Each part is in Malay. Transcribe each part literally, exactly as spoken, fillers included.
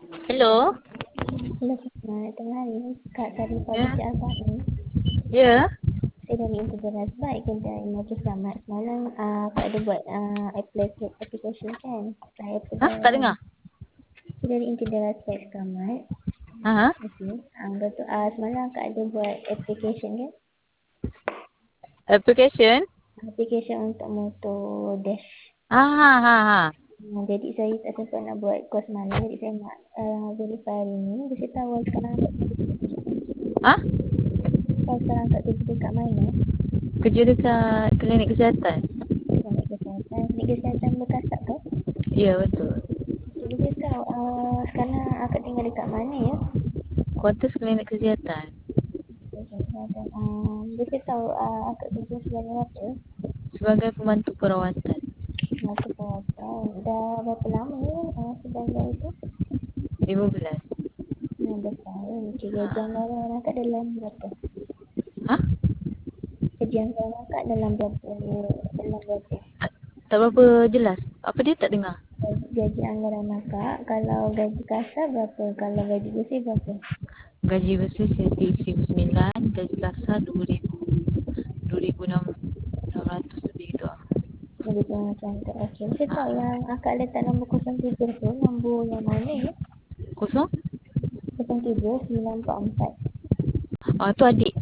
Hello. Hello, selamat tengah hari ni Kak Sarifah Ya. binti Abah ni. Ya. Saya dari Integrasi Baik Kedai Majlis Selamat. Semalam uh, Kak ada buat uh, apply application kan? Saya Hah, apply tak kan? dengar. Saya dari Integrasi Baik Selamat. Ha ha. Okey. Uh, betul, uh, semalam Kak ada buat application kan? Application. Application untuk motor dash. Ha ha ha ha. Uh, jadi saya tak sempat nak buat course malam. Jadi saya nak uh, verify hari ni. Dia saya tahu sekarang Kak kerja dekat mana. Ha? Tahu sekarang Kak kerja dekat mana? Kerja dekat klinik kesihatan. Klinik kesihatan. Klinik kesihatan bekas tak ke? Ya, betul. Jadi saya tahu uh, sekarang akak tinggal dekat mana ya? Kuartus klinik kesihatan. Kesihatan. Um, dia saya tahu uh, akak kerja sebagai apa? Sebagai pembantu perawatan. Mata perawatan. Dah berapa lama ya uh, sebagai itu? lima belas. enam belas tahun. Okey, gaji Ha. anggaran akak dalam berapa? Ha? Gaji anggaran akak dalam berapa? Dalam berapa? Tak, tak berapa jelas. Apa dia tak dengar? Gaji, gaji anggaran akak, kalau gaji kasar berapa? Kalau gaji bersih berapa? Gaji bersih seribu sembilan, gaji kasar dua ribu. dua ribu enam ratus lebih gitu. Lebih kurang macam tu. Okey, saya Ha. tahu yang akak letak nombor kosong tujuh tu, nombor yang mana ya? Kosong? kosong tujuh sembilan empat empat. Ah, tu adik.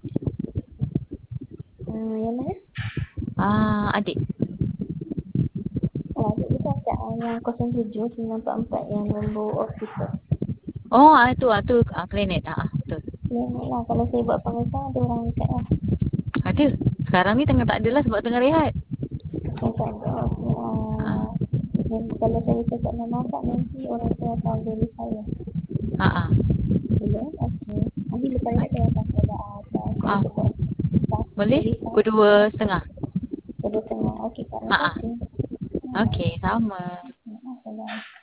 Uh, yang mana? Ah, adik. Oh, adik bukan tak uh, yang kosong tujuh sembilan empat empat yang nombor hospital. Oh, ah, tu ah tu ah, klinik. Ah, ah, betul. Yang lah, kalau saya buat pemeriksaan ada orang dekat lah. Ada. Sekarang ni tengah tak ada lah sebab tengah rehat. Yang tak ada. Okay, Ah, uh, yang, kalau saya cakap nama akak nanti orang tu akan beri saya. ah, ah. Boleh? Okay. Nanti lepas ni saya akan saya atas Ah, untuk buat boleh? verify. Pukul dua setengah. Kedua tengah. Okay, Kak. Terima Ah, ah. kasih. Hmm. Okey, sama. Assalamualaikum.